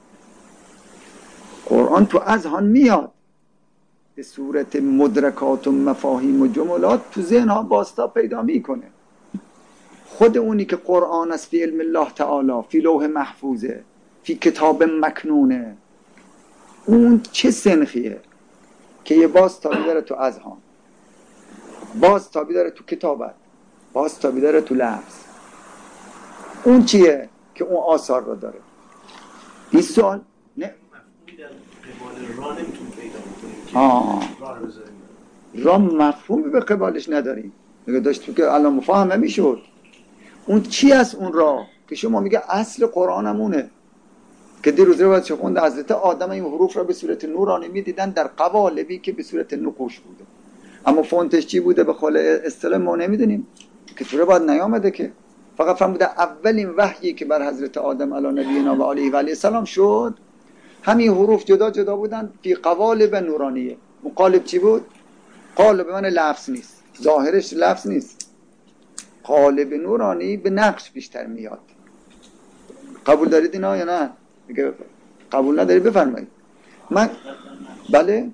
قرآن تو اذهان میاد به صورت مدرکات و مفاهیم و جملات، تو ذهن ها باستاب پیدا میکنه. خود اونی که قرآن است فی علم الله تعالی، فی لوح محفوظه، فی کتاب مکنونه، اون چه سنخیه که یه بازتابی داره تو اذهان، بازتابی داره تو کتابت، بازتابی داره تو لفظ. اون چیه که اون آثار رو داره؟ این سوال نه راه نمیتون پیدا بکنیم. آه راه مفهومی به قبالش نداریم. میگه داشت تو که الان مفاهمه میشد. اون چی است اون راه که شما میگه اصل قرآن همونه که دیروز روایت چه خونده حضرت آدم این حروف را به صورت نورانی میدیدن در قوالبی که به صورت نقوش بوده، اما فونتش چی بوده به خال اصطلاح ما نمیدونیم که تو روایت نیامده، که فقط فرموده اولین وحیی که بر حضرت آدم علی نبینا و علیه و علیه السلام شد همین حروف جدا جدا بودن فی قوالب نورانیه. مقالب چی بود؟ قالب من لفظ نیست، ظاهرش لفظ نیست، قالب نورانی به نقش بیشتر میاد. قبول دارید اینا یا نه؟ میگه قبول نداری بفرمایید. من بله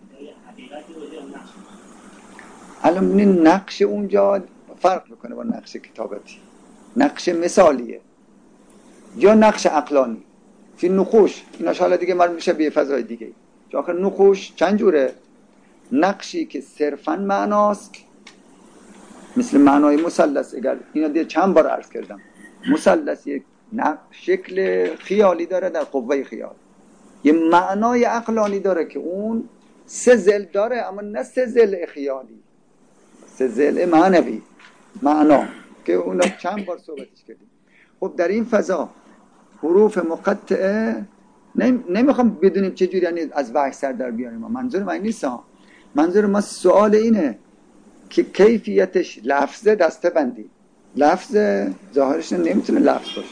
الان این نقش اونجا فرق میکنه با نقش کتابتی. نقش مثالیه یا نقش عقلانی. فی نقوش اینا حالا دیگه مربوط میشه به فضای دیگه. چون آخر نقوش چند جوره؟ نقشی که صرفاً معناست، مثل معنای مثلث. اگر اینا دیگه چند بار عرض کردم، مثلث یک شکل خیالی داره در قوه خیال، یه معنای عقلانی داره که اون سه ضلع داره، اما نه سه ضلع خیالی، سه ضلع معنوی معنا که اونا چند بار صحبتش کردیم. خب در این فضا حروف مقطعه نمیخوام بدونیم چجوری یعنی از وحی سر در بیاریم. منظور من نیست ها. منظور ما سوال اینه که کیفیتش لفظ دسته بندی، لفظ ظاهرش نمیتونه لفظ باشه،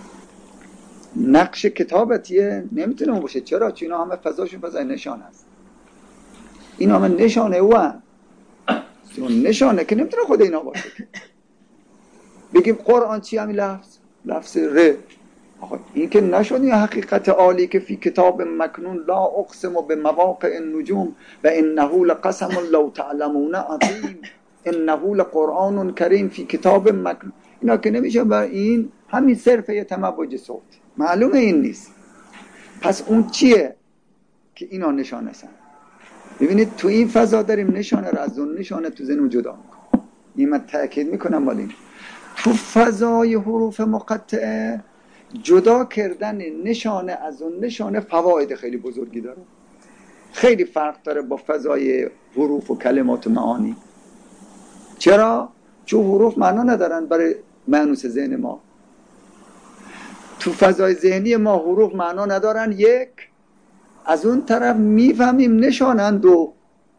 نقش کتابتیه نمیتونه اون باشه. چرا؟ چون اینا همه فضاشون فضای نشان هست. این همه نشانه او هم نشانه که نمیتونه خود اینا باشه. بگیم قرآن چی؟ همین لفظ لفظ ر. آخه این که نشد این حقیقت عالی که فی کتاب مکنون لا اقسم به مواقع النجوم و انه لقسم لو تعلمون عظیم انه لقرآن کریم فی کتاب مکنون. اینا که نمیشه بر این همین صرف یه تموج صوت معلومه این نیست. پس اون چیه که اینا نشانه هستن؟ ببینید تو این فضا داریم نشانه را از اون نشانه تو ذهن جدا میکنم. این من تأکید میکنم. ولی تو فضای حروف مقطعه جدا کردن نشانه از اون نشانه فواید خیلی بزرگی داره، خیلی فرق داره با فضای حروف و کلمات و معانی. چرا؟ چون حروف معنا ندارن برای مانوس ذهن ما. تو فضای ذهنی ما حروف معنا ندارن، یک، از اون طرف میفهمیم نشانن، دو،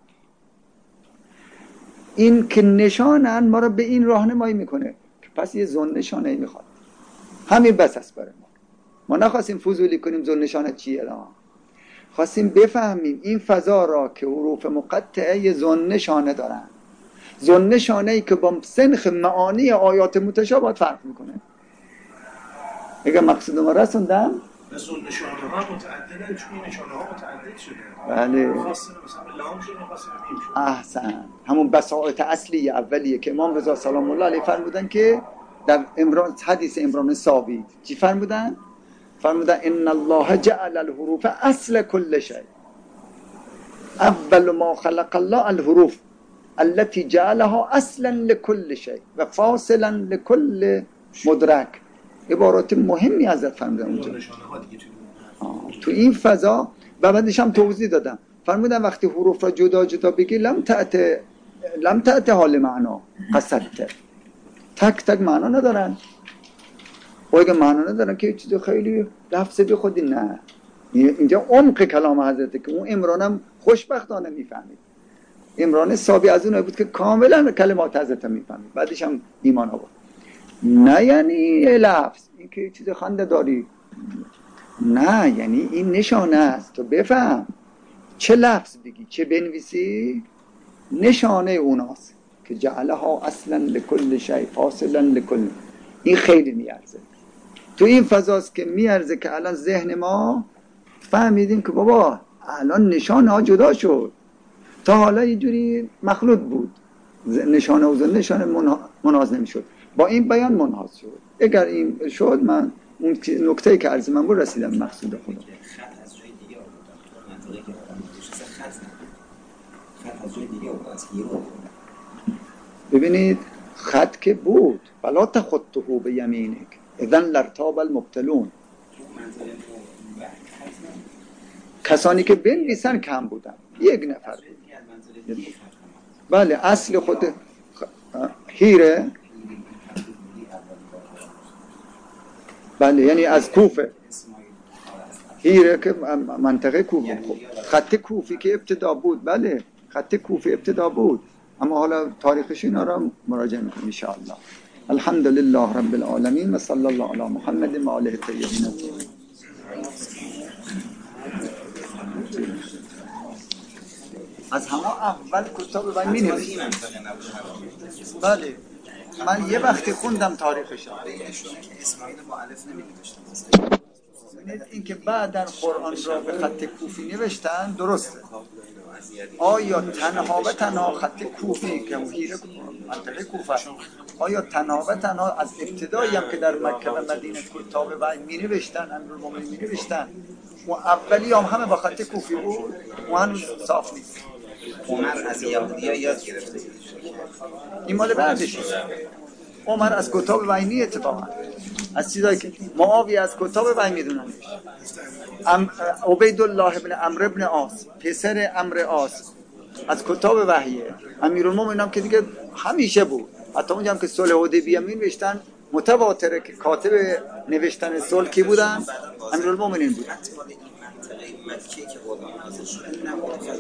این که نشانن ما رو به این راهنمایی میکنه که پس یه زن نشانه میخواد. همین بس است برای ما. ما نخواستیم فضولی کنیم زن نشانه چیه. خواستیم بفهمیم این فضا را که حروف مقطعه یه ذون نشانه دارن، ذون نشانه ای که با سنخ معانی آیات متشابهات فرق میکنه. اگه مقصود ما رسوندم ذون نشانه ها متعددن، چون نشانه ها متعدد شده. بله خاصه مثلا لام شده، خاصه میم شده. احسن، همون بساطت اصلی اولیه که امام رضا سلام الله علیه فرمودن که در امران حدیث عمران ثابت چی فرمودن؟ فرمودن ان الله جعل الحروف اصل كل شيء، اول ما خلق الله الحروف التي جعلها اصلا لكل شيء و فاصلا لكل مدرک. عبارات مهمی ازت فرمودن اونجا. تو این فضا و بعدش هم توضیح دادم، فرمودن وقتی حروف را جدا جدا بگی لم تأت لم تأت حال معنا قصدت، تک تک معنا ندارن. و اگه معنا ندارن که چیز خیلی لفظ بی خودی، نه اینجا عمق کلام حضرته که اون عمران هم خوشبختانه میفهمید. عمران صابی از اونایی بود که کاملا کلمات حضرت میفهمید، بعدش هم ایمان آورد. نه یعنی لفظ این که چیز خنده داری، نه یعنی این نشانه است. تو بفهم چه لفظ بگی چه بنویسی نشانه اوناست که جعلها اصلا لکل شیء فاصلا لکل. این خیلی میارزه. تو این فضاست که میارزه که الان ذهن ما فهمیدیم که بابا الان نشانه ها جدا شد، تا حالا یه جوری مخلوط بود، نشانه و نشانه مناز نمیشد، با این بیان مناز شد. اگر این شد من اون نکته که عرض من بود رسیدم مقصود خودم. خط از جای دیگه آوردم، منطقه که آوردم دوشیزه خط نه، خط از جای دیگه آوردم، از هیرو. ببینید خط که بود فلا تخطه بیمینک اذن لارتاب المبتلون. کسانی که بنویسن کم بودن، یک نفر بود. بله اصل خود هیره، بله یعنی از کوفه، هیره که منطقه کوفه، خط کوفی که ابتدا بود. بله خط کوفی ابتدا بود، اما حالا تاریخش اینا را مراجعه میکنیم ان شاء الله. الحمد لله رب العالمین و صلی الله علی محمد و آله الطیبین الطاهرین. از همه اول کتاب و می نوشتم. بله من یه وقتی خوندم تاریخش. اسماعیل مؤلف نمی‌نوشتم. این که بعداً قرآن را به خط کوفی نوشتن درسته. آیا تنها و تنها خط کوفی که هیره منطقه کوفه، آیا تنها و تنها از ابتدایی هم که در مکه و مدینه کتاب وحی می نوشتن، امیرالمومنین می نوشتن، و اولی هم همه با خط کوفی بود و هنوز صاف نیست. عمر از یهودی‌ها یاد گرفته. این مال بعدش. عمر از کتاب وحی اتفاقا از چیزایی که معاویه از کتاب وحی میدونن. ام عبیدالله ابن عمرو ابن عاص پسر عمرو عاص از کتاب وحیه. امیرالمومنین هم که دیگه همیشه بود، حتی اونجا هم که صلح حدیبیه می نوشتن متواتره که کاتب نوشتن صلح کی بودن؟ امیرالمومنین بود. مکه که قرآن نازل شده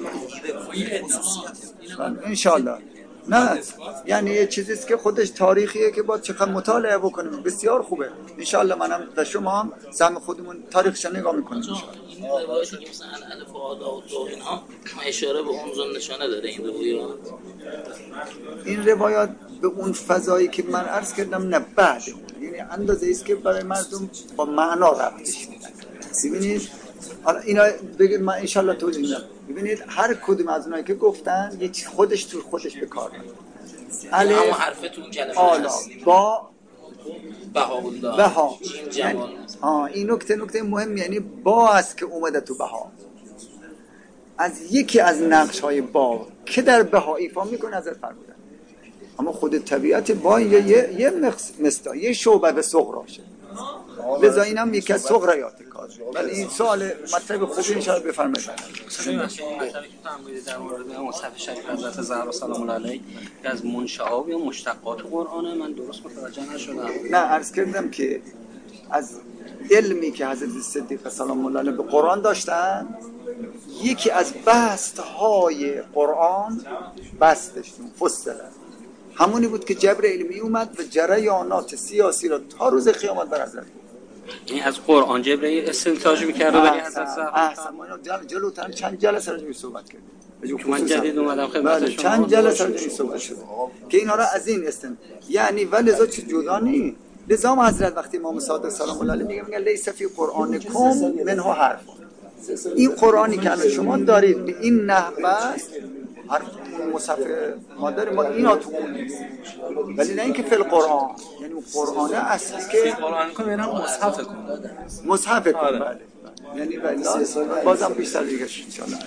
نبود، ان شاء الله. نه یعنی یه چیزیست که خودش تاریخیه که باید چقدر مطالعه بکنیم. بسیار خوبه ان شاء الله. منم و شما هم سهم خودمون تاریخش نگاه میکنیم. این روایتی که مثلا الف و آدا و دو اینها اشاره به اون زن نشانه داره این روایات. این روایات به اون فضایی که من عرض کردم نه بعد اون، یعنی اندازه است که برای مردم با معنا ربطش میدن. ببینید حالا اینا بگید من ان شاء الله توضیح میدم. ببینید هر کدوم از اونایی که گفتن یه خودش تو خودش به کار میبره. الف اما حرف تو اون کلمه آلا با بهاءالله بها این جمال. آه این نکته نکته مهم، یعنی با است که اومده تو بها. از یکی از نقش های با که در بها ایفا میکنه ازت فرمودن، اما خود طبیعت با یه یه مستا یه شعبه به صغراشه. لذا این هم یکی از صغرایات کار. ولی این سوال مطلب خوبی انشاءالله بفرمایید. این مطلبی که فرمودید در مورد مصحف شریف حضرت زهرا سلام الله علیها که از منشآ یا مشتقات قرآنه، من درست متوجه نشدم. نه عرض کردم که از علمی که حضرت صدیق سلام الله علیه به قرآن داشتن، یکی از بستهای قرآن بستشون فصله همونی بود که جبرئیل می اومد و جریانات سیاسی را تا روز قیامت بر حضرت بود. این از قرآن جبرئیل استنتاج می‌کرد ولی حضرت زهرا احسن ما جلوتر چند جلسه راجع به صحبت کردیم. من جدید اومدم خدمت شما. چند جلسه راجع به صحبت شد که اینا را از این استن یعنی ولذا چه جدا نی لذا حضرت وقتی امام صادق سلام الله علیه میگه میگه لیس فی قرآنکم منه حرف. این قرآنی که الان شما دارید به این نحو است حرف مصحف ما داریم ما اینا تو اون نیست ولی نه اینکه فی القرآن یعنی قرآن اصلی که قرآن کن یعنی مصحف کن مصحف کن بله یعنی بله بازم بیشتر دیگه ان شاء الله.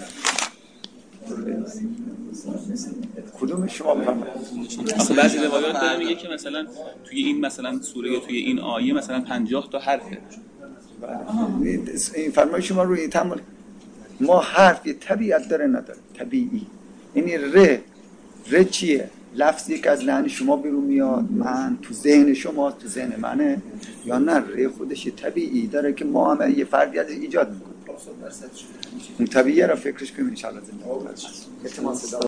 کدوم شما بفرمایید؟ آخه بعضی روایات داره میگه که مثلا توی این مثلا سوره یا توی این آیه مثلا پنجاه تا حرفه. این فرمایش شما روی این تمام ما حرف یه طبیعت داره نداره طبیعی یعنی ر ر چیه لفظی که از لحن شما بیرون میاد من تو ذهن شما تو ذهن منه یا نه ر خودش طبیعی داره که ما هم یه فردیت ایجاد میکنه اون طبیعیه را فکرش کنیم ان شاء الله.